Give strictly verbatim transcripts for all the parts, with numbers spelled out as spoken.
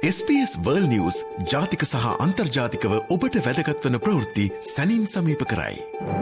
S B S World News ජාතික සහ අන්තර්ජාතිකව ඔබට වැදගත් වන ප්‍රවෘත්ති සැනින් සමීප කරයි.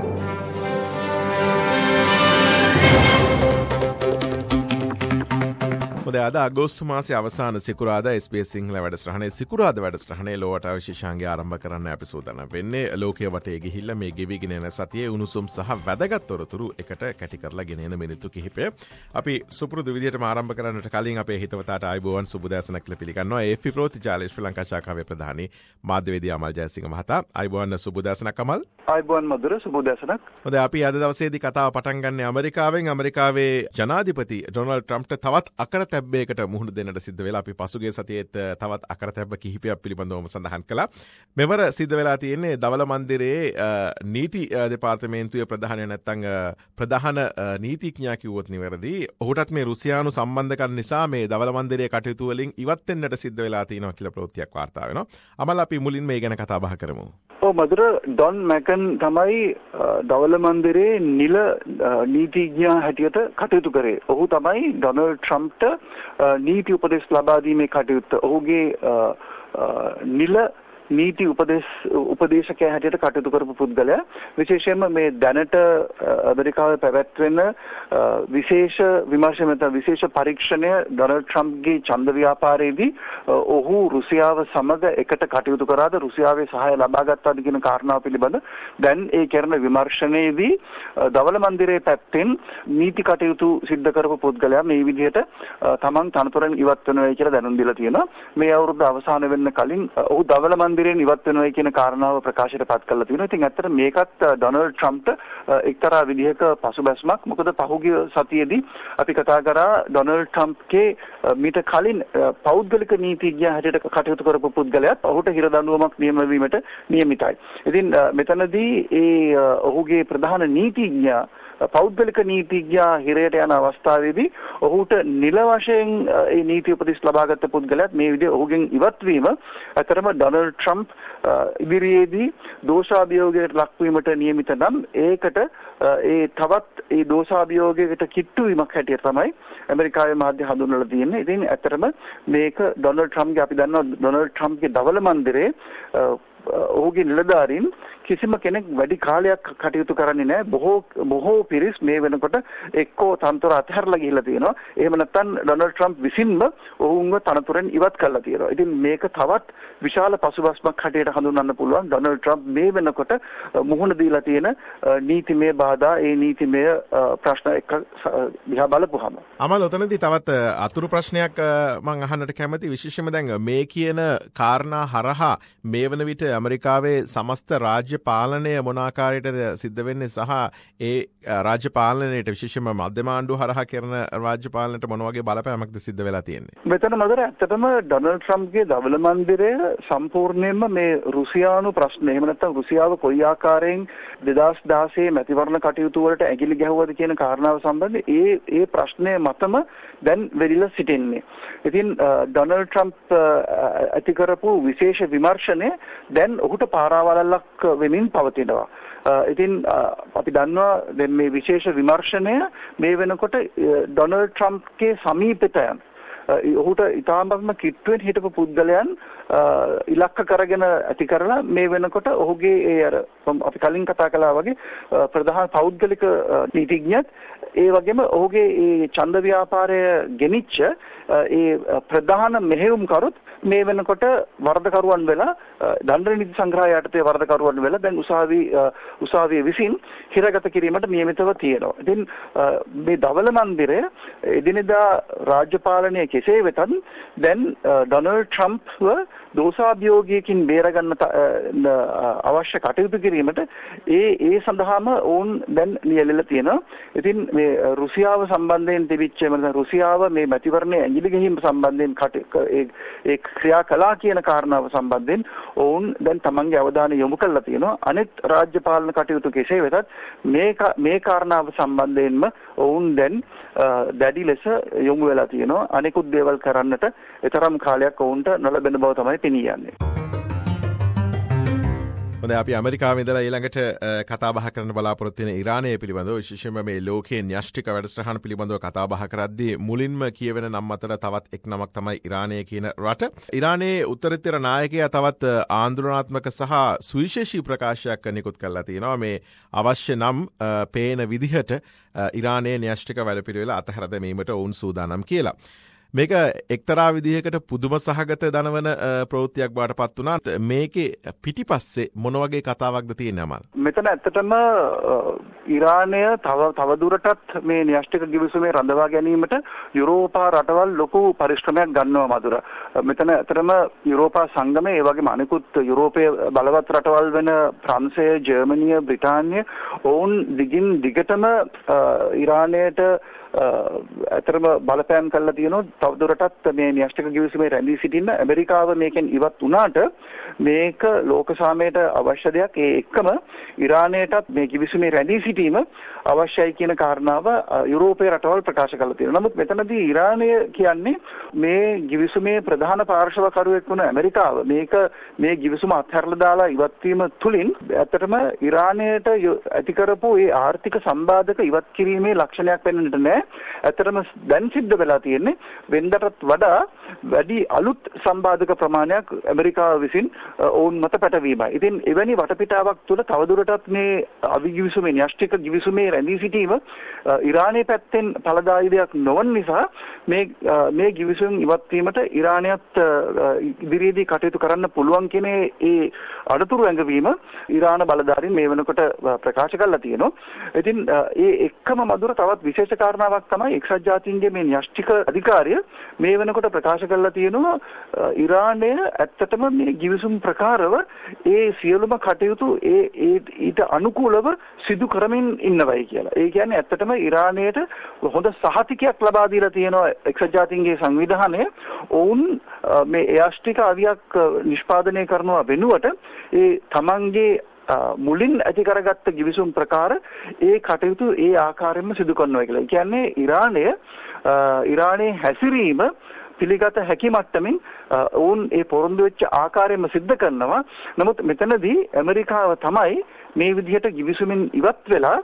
අද අගෝස්තු මාසයේ අවසාන සිකුරාදා එස් බී එස් සිංහල වැඩසටහනේ සිකුරාදා වැඩසටහනේ ලෝවට විශේෂාංගය ආරම්භ කරන්න අපි සූදානම් වෙන්නේ. ලෝකයේ වටේ ගිහිල්ලා මේ ගෙවිගෙන යන සතියේ උණුසුම් සහ වැදගත් තොරතුරු එකට කැටි කරලා ගෙන එන මිනිත්තු කිහිපය. අපි සුපුරුදු විදිහටම ආරම්භ කරන්නට කලින් අපේ හිතවතාට ආයුබෝවන් සුබදෑසනක් කියලා පිළිගන්නවා. ඒ එෆ් පී ප්‍රෝතිජාලේ ශ්‍රී ලංකා ශාඛාවේ ප්‍රධානී මාධ්‍යවේදී අමල් ජයසිංහ මහතා. ආයුබෝවන් සුබදෑසනක් අමල්. ආයුබෝවන් මధుර සුබදෑසනක්. හොඳයි අපි අද දවසේදී කතාව පටන් ගන්න ඇමරිකාවෙන්. ඇමරිකාවේ ජනාධිපති ඩොනල්ඩ් ට්‍රම්ප්ට තවත් අකරතැබ්බ කට මුහුණ දෙන්නට සිද්ධ වෙලා අපි පසුගිය සතියේත් තවත් අකරතැබ්බ කිහිපයක් පිළිබඳවම සඳහන් කළා. මෙවර සිද්ධ වෙලා තියෙන්නේ දවල මන්දිරයේ නීති දෙපාර්තමේන්තුවේ ප්‍රධානය නැත්තම් ප්‍රධාන නීතිඥයා කිව්වොත් නිවැරදි. ඔහුටත් මේ රුසියානු සම්බන්ධකම් නිසා මේ දවල මන්දිරයේ කටයුතු වලින් ඉවත් වෙන්නට සිද්ධ වෙලා තියෙනවා කියලා ප්‍රවෘත්තියක් වාර්තා වෙනවා. අමල් අපි මුලින් මේ ගැන කතා බහ කරමු. ඔව් මధుර ඩොන් මැකන් තමයි දවල මන්දිරයේ නිල නීතිඥයා හැටියට කටයුතු කරේ. ඔහු තමයි ඩොනල්ඩ් ට්‍රම්ප්ට නීති උපදෙස් ලබා දීමේ කටයුත්ත ඔහුගේ නිල නීති උපදේශ උපදේශකයා හැටියට කටයුතු කරපු පුද්ගලයා. විශේෂයෙන්ම මේ දැනට ඇමරිකාවේ පැවැත්වෙන විශේෂ විමර්ශන නැත්නම් විශේෂ පරීක්ෂණය ඩොනල්ඩ් ට්‍රම්ප්ගේ ඡන්ද ව්‍යාපාරයේදී ඔහු රුසියාව සමග එකට කටයුතු කරාද රුසියාවේ සහාය ලබා ගත්තාද කියන කාරණාව පිළිබඳ දැන් ඒ කරන විමර්ශනයේදී දවල මන්දිරයේ පැත්තෙන් නීති කටයුතු සිද්ධ කරපු පුද්ගලයා මේ විදිහට තමන් තනතුරෙන් ඉවත් වෙනවා කියලා දැනුම් දීලා තියෙනවා. මේ අවුරුද්ද අවසන් වෙන්න කලින් ඔහු දවල මන්දිරේ ඉවත් වෙනවා කියන කාරණාව ප්‍රකාශයට පත් කරලා තියෙනවා. ඉතින් ඇත්තට මේකත් ඩොනල්ඩ් ට්‍රම්ප්ට එක්තරා විදිහක පසුබැස්මක්. මොකද පහුගිය සතියේදී අපි කතා කරා ඩොනල්ඩ් ට්‍රම්ප්ගේ මීට කලින් පෞද්ගලික නීතිඥයා හැටියට කටයුතු කරපු පුද්ගලයාත් ඔහුට හිර දඬුවමක් නියම වීමට නියමිතයි. ඉතින් මෙතනදී ඒ ඔහුගේ ප්‍රධාන නීතිඥයා පෞද්ගලික නීතිඥයා හිරයට යන අවස්ථාවේදී ඔහුට නිල වශයෙන් ඒ නීති උපදෙස් ලබාගත් පුද්ගලයාත් මේ විදිහේ ඔහුගෙන් ඉවත් වීම අතරම ඩොනල්ඩ් ට්‍රම්ප් ඉදිරියේදී දෝෂාභියෝගයකට ලක්වීමට නියමිත නම් ඒකට ඒ තවත් ඒ දෝෂාභියෝගයකට කිට්ටු වීමක් හැටියට තමයි ඇමරිකාවේ මාධ්‍ය හඳුන්වලා තියෙන්නේ. ඉතින් ඇත්තටම මේක ඩොනල්ඩ් ට්‍රම්ප්ගේ අපි දන්නවා ඩොනල්ඩ් ට්‍රම්ප්ගේ දවල මන්දිරේ ඔහුගේ නිලධාරීන් කිසිම කෙනෙක් වැඩි කාලයක් කටයුතු කරන්නේ නැහැ. බොහෝ බොහෝ පිරිස් මේ වෙනකොට එක්කෝ තනතුර අතහැරලා ගිහිල්ලා තියෙනවා. එහෙම නැත්නම් ඩොනල්ඩ් ට්‍රම්ප් විසින්ම ඔවුන්ව තනතුරෙන් ඉවත් කරලා තියෙනවා. ඉතින් මේක තවත් විශාල පසුබස්මක් හැටියට හඳුන්වන්න පුළුවන්. ඩොනල්ඩ් ට්‍රම්ප් මේ වෙනකොට මුහුණ දීලා තියෙන නීතිමය බාධා, ඒ නීතිමය ප්‍රශ්න එක්ක දිහා බලපුවාම. අමල් ඔතනදී තවත් අතුරු ප්‍රශ්නයක් මම අහන්නට කැමතියි. විශේෂයෙන්ම දැන් මේ කියන කාරණා හරහා මේ වන විට ඇමරිකාවේ සමස්ත රාජ්‍ය පාලනය මොන ආකාරයටද සිද්ධ වෙන්නේ සහ ඒ රාජ්‍ය පාලනයට විශේෂයෙන්ම මධ්‍යම ආණ්ඩුව හරහා කරන රාජ්‍ය පාලනයට මොන වගේ බලපෑමක්ද සිද්ධ වෙලා තියෙන්නේ? මෙතන මදර ඇත්තටම ඩොනල්ඩ් ට්‍රම්ප්ගේ දවල මන්දිරය සම්පූර්ණයෙන්ම මේ රුසියානු ප්‍රශ්න එහෙම නැත්නම් රුසියාව කොයි ආකාරයෙන් දෙදාස් දාසයේ මැතිවරණ කටයුතු වලට ඇගිලි ගැහුවද කියන කාරණාව සම්බන්ධයෙන් ඒ ඒ ප්‍රශ්නය මතම දැන් වෙරිලා සිටින්නේ. ඉතින් ඩොනල්ඩ් ට්‍රම්ප් ඇති කරපු විශේෂ විමර්ශනය දැන් ඔහුට පාරාවලල්ලක් වෙමින් පවතිනවා. ඉතින් අපි දන්නවා දැන් මේ විශේෂ විමර්ශනය මේ වෙනකොට ඩොනල්ඩ් ට්‍රම්ප්ගේ සමීපතයන් ඔහුට ඉතාමත්ම කිට්ටුවෙන් හිටපු පුද්ගලයන් ඉලක්ක කරගෙන ඇති කරලා මේ වෙනකොට ඔහුගේ ඒ අර අපි කලින් කතා කළා වගේ ප්‍රධාන පෞද්ගලික නීතිඥයත් ඒ වගේම ඔහුගේ ඒ ඡන්ද ව්‍යාපාරය ගෙනිච්ච ඒ ප්‍රධාන මෙහෙයුම්කරුත් මේ වෙනකොට වරදකරුවන් වෙලා දණ්ඩන නීති සංග්‍රහය යටතේ වරදකරුවන් වෙලා දැන් උසාවි උසාවිය විසින් හිරගත කිරීමට නියමිතව තියෙනවා. ඉතින් මේ දවල මන්දිරය එදිනෙදා රාජ්‍ය පාලනය කෙසේ වෙතත් දැන් ඩොනල්ඩ් ට්‍රම්ප්ව දෝෂාභියෝගයකින් බේරගන්න අවශ්‍ය කටයුතු කිරීමට ඒ ඒ සඳහාම ඔවුන් දැන් නියැලෙලා තියෙනවා. ඉතින් මේ රුසියාව සම්බන්ධයෙන් තිබිච්ච රුසියාව මේ මැතිවරණයේ ඇඟිලි ගැහිම සම්බන්ධයෙන් ඒ ක්‍රියා කළා කියන කාරණාව සම්බන්ධයෙන් ඔවුන් දැන් තමන්ගේ අවධානය යොමු කරලා තියෙනවා. අනෙක් රාජ්‍ය පාලන කටයුතු කෙසේ වෙතත් මේ මේ කාරණාව සම්බන්ධයෙන්ම ඔවුන් දැන් දැඩි ලෙස යොමු වෙලා තියෙනවා. අනෙකුත් දේවල් කරන්නට එතරම් කාලයක් ඔවුන්ට නොලැබෙන බව තමයි පෙනී යන්නේ. හොඳයි අපි ඇමරිකාවේ ඉඳලා ඊළඟට කතා බහ කරන්න බලාපොරොත්තු වෙන ඉරානය පිළිබඳව විශේෂයෙන්ම මේ ලෝකයේ න්‍යෂ්ටික වැඩසටහන පිළිබඳව කතා බහ කරද්දී මුලින්ම කියවෙන නම් අතර තවත් එක් නමක් තමයි ඉරානය කියන රට. ඉරානයේ උත්තරීතර නායකයා තවත් ආන්දෝලනාත්මක සහ සුවිශේෂී ප්‍රකාශයක් නිකුත් කරලා තියෙනවා. මේ අවශ්‍ය නම් පේන විදිහට ඉරානයේ න්‍යෂ්ටික වැඩපිළිවෙල අතහැර දැමීමට ඔවුන් සූදානම් කියලා. මේක එක්තරා විදිහකට පුදුම සහගත දනවන ප්‍රවෘත්තියක් බවට පත් වුණා. මේකේ පිටිපස්සේ මොන වගේ කතාවක්ද තියෙන්නේ අමල්? මෙතන ඇත්තටම ඉරානය තව තවදුරටත් මේ න්‍යෂ්ටික ගිවිසුමේ රඳවා ගැනීමට යුරෝපා රටවල් ලොකු පරිශ්‍රමයක් ගන්නවා මధుර. මෙතන ඇත්තටම යුරෝපා සංගමය ඒ වගේම අනිකුත් යුරෝපයේ බලවත් රටවල් වෙන ප්‍රංශය, ජර්මනිය, බ්‍රිතාන්‍ය ඔවුන් දිගින් දිගටම ඉරානයට ඇතරම බලපෑම් කරලා තියෙනවා තවදුරටත් මේ න්‍යෂ්ටික ගිවිසුමේ රැඳී සිටින්න. ඇමරිකාව මේකෙන් ඉවත් වුණාට මේක ලෝක සාමයට අවශ්‍ය දෙයක්. ඒ එක්කම ඉරානයටත් මේ ගිවිසුමේ රැඳී සිටීම අවශ්‍යයි කියන කාරණාව යුරෝපයේ රටවල් ප්‍රකාශ කරලා තියෙනවා. නමුත් මෙතනදී ඉරානය කියන්නේ මේ ගිවිසුමේ ප්‍රධාන පාර්ශවකරුවෙක් වුණ ඇමරිකාව මේක මේ ගිවිසුම අත්හැරලා දාලා ඉවත් වීම තුලින් ඇත්තටම ඉරානයට ඇති කරපු ඒ ආර්ථික සම්බාධක ඉවත් කිරීමේ ලක්ෂණයක් වෙන්නට නැහැ. ඇත්තටම දැන් සිද්ධ වෙලා තියෙන්නේ වෙනදටත් වඩා වැඩි අලුත් සම්බාධක ප්‍රමාණයක් ඇමරිකාව විසින් ඔවුන් මත පැටවීමයි. ඉතින් එවැනි වටපිටාවක් තුළ තවදුරටත් මේ අවිගිවිසුමේ න්‍යෂ්ටික ගිවිසුමේ රැඳී සිටීම ඉරානයේ පැත්තෙන් ඵලදායී දෙයක් නොවන නිසා මේ මේ ගිවිසුම් ඉවත් වීමට ඉරානයත් ඉදිරියේදී කටයුතු කරන්න පුළුවන් කියන ඒ අඩතුරු ඇඟවීම ඉරාන බලධාරීන් මේ වෙනකොට ප්‍රකාශ කරලා තියෙනවා. ඉතින් ඒ එක්කම මధుර තවත් විශේෂ කාරණාවක් තමයි එක්සත් ජාතීන්ගේ මේ න්‍යෂ්ටික අධිකාරිය මේ වෙනකොට ප්‍රකාශ කරලා තියෙනවා ඉරානය ඇත්තටම මේ ගිවිසුම් ප්‍රකාරව ඒ සියලුම කටයුතු ඒ ඊට අනුකූලව සිදු කරමින් ඉන්නවයි කියලා. ඒ කියන්නේ ඇත්තටම ඉරානයට හොඳ සහතිකයක් ලබා දීලා තියෙනවා එක්සත් ජාතීන්ගේ සංවිධානය. ඔවුන් මේ න්‍යෂ්ටික අවියක් නිෂ්පාදනය කරනවා වෙනුවට ඒ තමන්ගේ මුලින් ඇති කරගත්ත ගිවිසුම් ප්‍රකාර ඒ කටයුතු ඒ ආකාරයෙන්ම සිදු කරනවා කියලා. ඒ කියන්නේ ඉරානය ඉරානයේ හැසිරීම පිළිගත හැකි මට්ටමින් ඔවුන් ඒ පොරොන්දු වෙච්ච ආකාරයෙන්ම සිද්ධ කරනවා. නමුත් මෙතනදී ඇමරිකාව තමයි මේ විදිහට ගිවිසුමින් ඉවත් වෙලා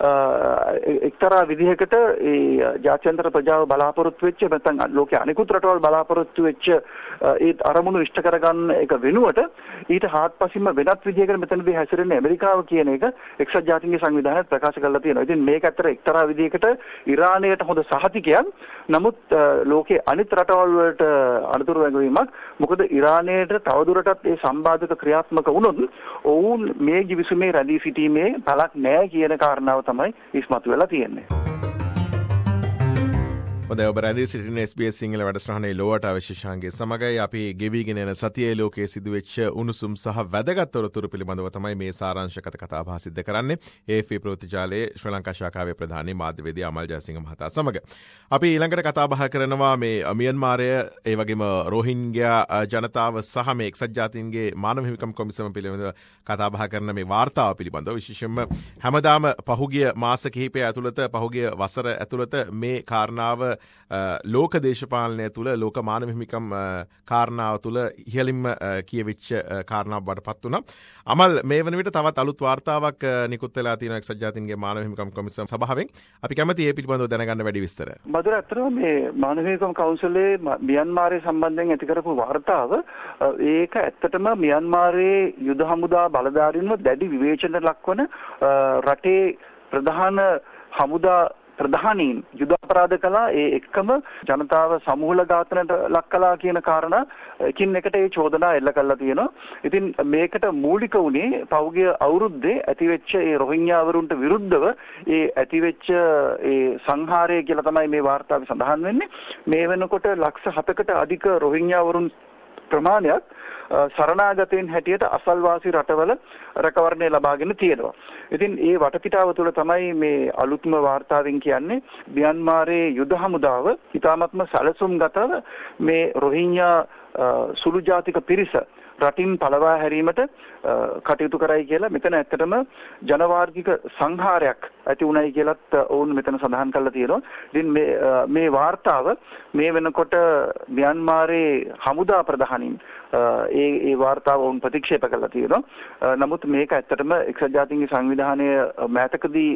එක්තරා විදිහකට ඒ ජාත්‍යන්තර ප්‍රජාව බලාපොරොත්තු වෙච්ච නැත්නම් ලෝකයේ අනිකුත් රටවල් බලාපොරොත්තු වෙච්ච ඒ අරමුණු ඉෂ්ට කරගන්න එක වෙනුවට ඊට හාත්පසින්ම වෙනත් විදිහකට මෙතනදී හැසිරෙන ඇමරිකාව කියන එක එක්සත් ජාතීන්ගේ සංවිධානයත් ප්‍රකාශ කරලා තියෙනවා. ඉතින් මේක ඇත්තට එක්තරා විදිහකට ඉරානයට හොඳ සහතිකයක්. නමුත් ලෝකයේ අනිත් රටවල් වලට අනුතුරු වැගවීමක්. මොකද ඉරානයට තවදුරටත් ඒ සම්බාධක ක්‍රියාත්මක වුණොත් ඔවුන් මේ ගිවිසුමේ රැඳී සිටීමේ පළක් නැහැ කියන කාරණාව තමයි ඉස්මතු වෙලා තියෙන්නේ. හොඳයි ඔබ රැඳී සිටින එස් බී එස් සිංහල වැඩසටහනේ ලෝවට අවශේෂාංගයේ සමගයි අපි ගෙවිගෙන යන සතියේ ලෝකයේ සිදුවෙච්ච උණුසුම් සහ වැදගත් තොරතුරු පිළිබඳව තමයි මේ සාරාංශගත කතා බහ සිද්ධ කරන්නේ. ඒ එෆ් පී ප්‍රතිජාලයේ ශ්‍රී ලංකා ශාඛාවේ ප්‍රධානී මාධ්‍යවේදී අමල් ජයසිංහ මහතා සමග. අපි ඊළඟට කතා බහ කරනවා මේ මියන්මාරය ඒ වගේම රෝහින්ග්යා ජනතාව සහ මේ එක්සත් ජාතීන්ගේ මානව හිමිකම් කොමිසම පිළිබඳව කතා බහ කරන මේ වාර්තාව පිළිබඳව විශේෂයෙන්ම හැමදාම පහුගිය මාස කිහිපය ඇතුළත පහුගිය වසර ඇතුළත මේ කාරණාව ලෝක දේශපාලනය තුළ ලෝක මානව හිමිකම් කාරණාව තුළ ඉහළින්ම කියවිච්ච කාරණාවක් බවට පත් වුණා. අමල් මේ වන විට තවත් අලුත් වාර්තාවක් නිකුත් වෙලා තියෙනවා එක්සත් ජාතීන්ගේ මානව හිමිකම් කොමිසම සභාවෙන්. අපි කැමති ඒ පිළිබඳව දැනගන්න වැඩි විස්තර. මధుර අත්‍තරම මේ මානව හිමිකම් කවුන්සිලේ මියන්මාරයේ සම්බන්ධයෙන් ඇති කරපු වාර්තාව ඒක ඇත්තටම මියන්මාරයේ යුද හමුදා බලධාරීන්ව දැඩි විවේචනයට ලක්වන රටේ ප්‍රධාන හමුදා ප්‍රධානීන් යුද අපරාධ කළා. ඒ එක්කම ජනතාව සමූල ඝාතනයට ලක් කළා කියන කාරණා එකින් එකට ඒ චෝදනා එල්ල කරලා තියෙනවා. ඉතින් මේකට මූලික වුණේ පහුගිය අවුරුද්දේ ඇතිවෙච්ච ඒ රොහින්ග්‍යාවරුන්ට විරුද්ධව ඒ ඇතිවෙච්ච ඒ සංහාරය කියලා තමයි මේ වාර්තාවේ සඳහන් වෙන්නේ. මේ වෙනකොට ලක්ෂ හතකට අධික රොහින්ග්‍යාවරුන් ප්‍රමාණයක් සරණාගතයන් හැටියට අසල්වාසී රටවල රැකවරණය ලබාගෙන තියෙනවා. ඉතින් ඒ වටපිටාව තුළ තමයි මේ අලුත්ම වාර්තාවෙන් කියන්නේ මියන්මාරයේ යුද හමුදාව ඉතාමත්ම සැලසුම්ගතව මේ රොහින්ග්‍යා සුළු ජාතික පිරිස රටින් පළවා හැරීමට කටයුතු කරයි කියලා මෙතන ඇත්තටම ජනවාර්ගික සංහාරයක් ඇති වුණයි කියලත් ඔවුන් මෙතන සඳහන් කරලා තියෙනවා. ඉතින් මේ මේ වාර්තාව මේ වෙනකොට ම්‍යාන්මාරයේ හමුදා ප්‍රධානීන් ඒ ඒ වාර්තාව ඔවුන් ප්‍රතික්ෂේප කළා තියෙනවා. නමුත් මේක ඇත්තටම එක්සත් ජාතීන්ගේ සංවිධානය මෑතකදී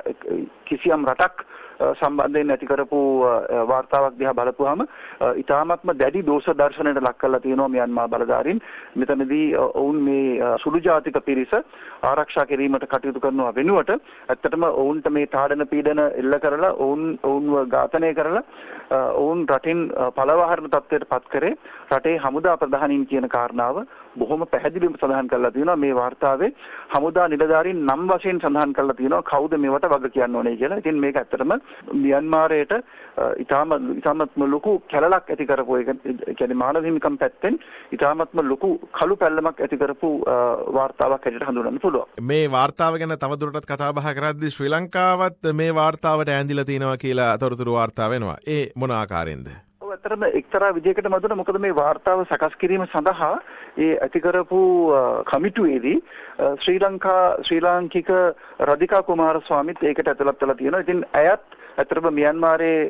කිසියම් රටක් සම්බන්ධයෙන් ඇති කරපු වාර්තාවක් දිහා බලපුවාම ඊටාත්ම දැඩි දෝෂ දර්ශනයට ලක් කරලා තියෙනවා ම්‍යාන්මාර් බලධාරීන්. මෙතනදී ඔවුන් මේ සුළු ජාතික පිරිස ආරක්ෂා කිරීමට කටයුතු කරනවා වෙනුවට ඇත්තටම ඔවුන්ට මේ තාඩන පීඩන එල්ල කරලා ඔවුන් ඔවුන්ව ඝාතනය කරලා ඔවුන් රටින් පළවහරන තත්ත්වයට පත් කරේ රටේ හමුදා ප්‍රධානීන් කියන කාරණාව බොහොම පැහැදිලිව සඳහන් කරලා තියෙනවා. මේ වාර්තාවේ හමුදා නිලධාරීන් නම් වශයෙන් සඳහන් කරලා තියෙනවා කවුද මේවට වග කියන්න ඕනේ කියලා. ඉතින් මේක ඇත්තටම ම්‍යාන්මාරයට ඊටාම ඊටාමත්ම ලොකු කැලලක් ඇති කරපු එක කියන්නේ මානව හිමිකම් පැත්තෙන් ඊටාමත්ම ලොකු කළු පැල්ලමක් ඇති කරපු වාර්තාවක් හැටියට හඳුනන්න පුළුවන්. මේ වාර්තාව ගැන තවදුරටත් කතා බහ කරද්දී ශ්‍රී ලංකාවත් මේ වාර්තාවට ඈඳිලා තිනවා කියලා තොරතුරු වාර්තා වෙනවා. ඒ මොන ආකාරයෙන්ද? ඔව් ඇත්තටම එක්තරා විදිහකට මතුන මොකද මේ වාර්තාව සකස් කිරීම සඳහා ඒ ඇති කරපු කමිටුවේදී ශ්‍රී ලංකා ශ්‍රී ලාංකික රාධිකා කුමාරස්වාමීත් ඒකට ඇතුළත් වෙලා තියෙනවා. ඉතින් ඇයත් ඇත්තටම ම්‍යාන්මාරයේ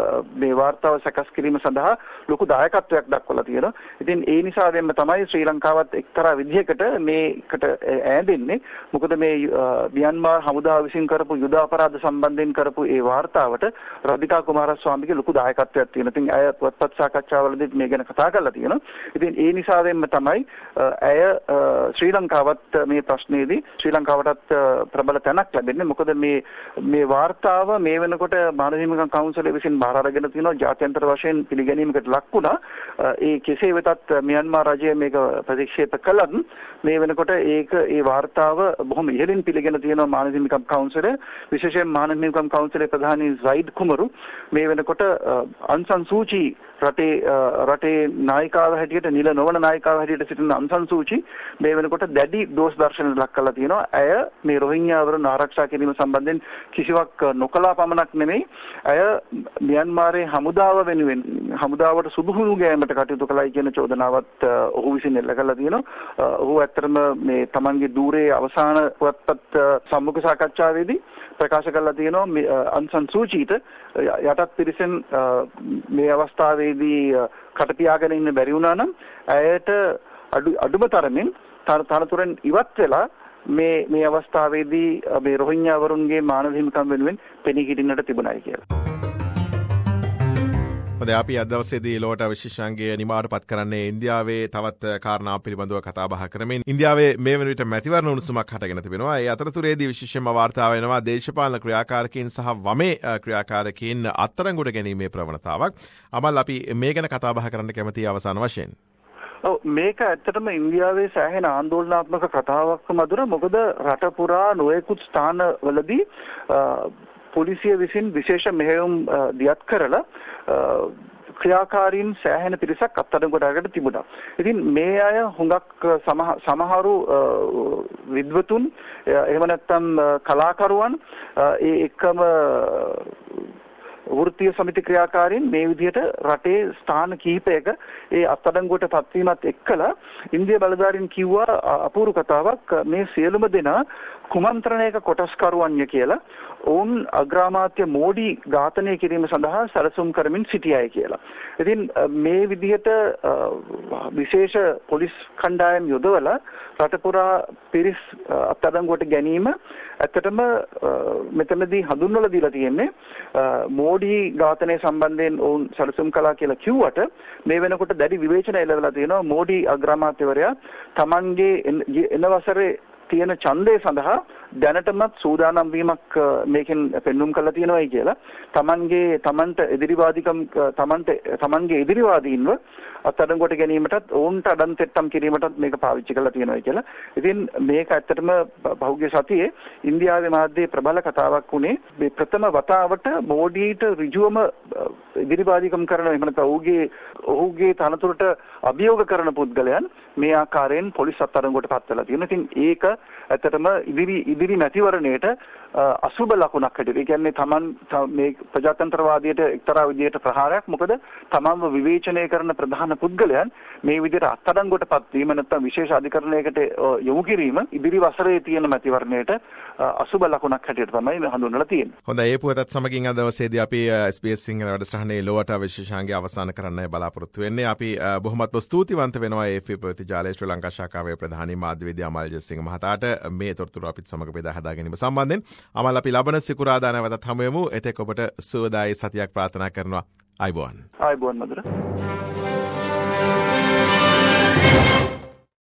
මේ වාර්තාව සකස් කිරීම සඳහා ලොකු දායකත්වයක් දක්වලා තියෙනවා. ඉතින් ඒ නිසාවෙන්ම තමයි ශ්‍රී ලංකාවත් එක්තරා විදිහකට මේකට ඈඳෙන්නේ. මොකද මේ ම්‍යාන්මාර් හමුදාව විසින් කරපු යුද අපරාධ සම්බන්ධයෙන් කරපු ඒ වාර්තාවට රාධිකා කුමාරස්වාමීගේ ලොකු දායකත්වයක් තියෙනවා. ඉතින් ඇය පුවත්පත් සාකච්ඡාවලදී මේ ගැන කතා කරලා තියෙනවා. ඉතින් ඒ නිසාවෙන්ම තමයි ඇය ශ්‍රී ලංකාවත් මේ ප්‍රශ්නේදී ශ්‍රී ලංකාවටත් ප්‍රබල තැනක් ලැබෙන්නේ. මොකද මේ මේ වාර්තාව මේ වෙනකොට මානව හිමිකම් කවුන්සිලය විසින් බාර අරගෙන තිනවා ජාත්‍යන්තර වශයෙන් පිළිගැනීමකට ලක් වුණා. ඒ කෙසේ වෙතත් ම්‍යාන්මාර් රජය මේක ප්‍රතික්ෂේප කළත් මේ වෙනකොට ඒක ඒ වාර්තාව බොහොම ඉහළින් පිළිගෙන තියෙනවා මානව හිමිකම් කවුන්සිලය. විශේෂයෙන් මානව හිමිකම් කවුන්සිලයේ ප්‍රධානී සයිඩ් කුමරු මේ වෙනකොට අන් සන් සූචි රටේ රටේ නායිකාව හැටියට නිල නොවන නායිකාව හැටියට සිටින අන් සන් සූචි මේ වෙනකොට දැඩි දෝෂ දර්ශනයට ලක් කරලා තියෙනවා. ඇය මේ රෝහිංග්‍යාවරුන් ආරක්ෂා කිරීම සම්බන්ධයෙන් කිසිවක් නොකලා පමණක් නෙමෙයි ඇය ම්‍යාන්මාරයේ හමුදාව වෙනුවෙන් හමුදාවට සුදුහුණු ගෑමට කටයුතු කළයි කියන චෝදනාවත් ඔහු විසින් එල්ල කරලා තියෙනවා. ඔහු ඇත්තටම මේ තමන්ගේ ධූරයේ අවසාන පුවත්පත් සම්මුඛ සාකච්ඡාවේදී ප්‍රකාශ කරලා තියෙනවා අන් සන් සූචීට යටත් පිරිසෙන් මේ අවස්ථාවේදී කට පියාගෙන ඉන්න බැරි වුණා නම් ඇයට අඩු අඩුම තරමින් තනතුරෙන් ඉවත් වෙලා මේ මේ අවස්ථාවේදී මේ රෝහිංග්‍යාවරුන්ගේ මානව හිමිකම් වෙනුවෙන් පෙනී හිටින්නට තිබුණායි කියලා. හොඳයි අපි අද දවසේදී ලෝට විශේෂාංගයේ නිමාවට පත් කරන්නේ ඉන්දියාවේ තවත් කාරණා පිළිබඳව කතා බහ කරමින් ඉන්දියාවේ මේ වන විට මැතිවරණ උණුසුමක් හටගෙන තිබෙනවා. ඒ අතරතුරේදී විශේෂයෙන්ම වාර්තා වෙනවා දේශපාලන ක්‍රියාකාරකීන් සහ වමේ ක්‍රියාකාරකීන් අත්අඩංගුවට ගැනීමේ ප්‍රවණතාවක්. අමල් අපි මේ ගැන කතා බහ කරන්න කැමතියි අවසාන වශයෙන්. ඔව් මේක ඇත්තටම ඉන්දියාවේ සෑහෙන ආందోලනාත්මක කතාවක් මధుර. මොකද රට පුරා නොයෙකුත් ස්ථානවලදී පොලිසිය විසින් විශේෂ මෙහෙයුම් දියත් කරලා ක්‍රියාකාරීන් සෑහෙන පිරිසක් අත්අඩංගුවට අරගෙන තිබුණා. ඉතින් මේ අය හුඟක් සමහරු විද්වතුන් එහෙම නැත්නම් කලාකරුවන් ඒ එකම වෘත්තීය සමිති ක්‍රියාකාරීන් මේ විදිහට රටේ ස්ථාන කිහිපයක ඒ අත්අඩංගුවට පත්වීමත් එක්කලා ඉන්දියා බලධාරීන් කිව්වා අපූර්ව කතාවක් මේ සියලුම දෙනා කුමන්ත්‍රණයක කොටස්කරුවන්ය කියලා ඔවුන් අග්‍රාමාත්‍ය මෝඩි ඝාතනය කිරීම සඳහා සැලසුම් කරමින් සිටියයි කියලා. ඉතින් මේ විදිහට විශේෂ පොලිස් කණ්ඩායම් යොදවලා රට පුරා පිරිස් අත්අඩංගුවට ගැනීම ඇත්තටම මෙතනදී හඳුන්වලා දීලා තියෙන්නේ මෝඩි ඝාතනය සම්බන්ධයෙන් ඔවුන් සැලසුම් කළා කියලා කිව්වට මේ වෙනකොට දැඩි විවේචන එළවලා තියෙනවා. මෝඩි අග්‍රාමාත්‍යවරයා Tamanගේ එන වසරේ තියෙන ඡන්දය සඳහා දැනටමත් සූදානම් වීමක් මේකෙන් පෙන්눔 කරලා තියෙනවායි කියලා Tamanගේ Tamanට එදිරිවාදිකම් Tamanට Tamanගේ එදිරිවාදීන්ව අත්අඩංගුවට ගැනීමටත් ඔවුන්ට අඩන්තෙට්ටම් කිරීමටත් මේක පාවිච්චි කරලා තියෙනවායි කියලා. ඉතින් මේක ඇත්තටම පහුගිය සතියේ ඉන්දියාවේ මාධ්‍යයේ ප්‍රබල කතාවක් වුණේ මේ ප්‍රථම වතාවට මෝඩීට ඍජුවම එදිරිවාදිකම් කරන එහෙම නැත්නම් ඔහුගේ ඔහුගේ තනතුරට අභියෝග කරන පුද්ගලයන් මේ ආකාරයෙන් පොලිස් අත්අඩංගුවට පත් වෙලා තියෙනවා. ඉතින් ඒක ඇත්තටම ඉදිරි ඉදිරි මැතිවරණයට අසුබ ලකුණක් හැටියට. ඒ කියන්නේ තමන් මේ ප්‍රජාතන්ත්‍රවාදයට එක්තරා විදිහට ප්‍රහාරයක්. මොකද තමන්ව විවේචනය කරන ප්‍රධාන පුද්ගලයන් මේ විදිහට අත්අඩංගුවටපත් වීම නැත්නම් විශේෂ අධිකරණයකට යොමු කිරීම ඉදිරි වසරේ තියෙන මැතිවරණයට අසුබ ලකුණක් හැටියට තමයි හඳුන්වලා තියෙන්නේ. හොඳයි, ඒ පුවතත් සමගින් අද දවසේදී අපි එස් බී එස් සිංහල වැඩසටහනේ ලෝවට විශේෂාංගය අවසන් කරන්නයි බලාපොරොත්තු වෙන්නේ. අපි බොහොමත්ම ස්තුතිවන්ත වෙනවා ඒ එෆ් පී ප්‍රතිජාලයේ ශ්‍රී ලංකා ශාඛාවේ ප්‍රධානී මාධ්‍යවේදී අමල් ජයසිංහ මහතාට මේ තොරතුරු අපිත් සමග බෙදා හදා ගැනීම සම්බන්ධයෙන්. අමල්, අපි ලබන සිකුරාදා නැවතත් හමු වෙමු. එතෙක් ඔබට සුවදායි සතියක් ප්‍රාර්ථනා කරනවා. ආයුබෝවන්. ආයුබෝවන් මధుර.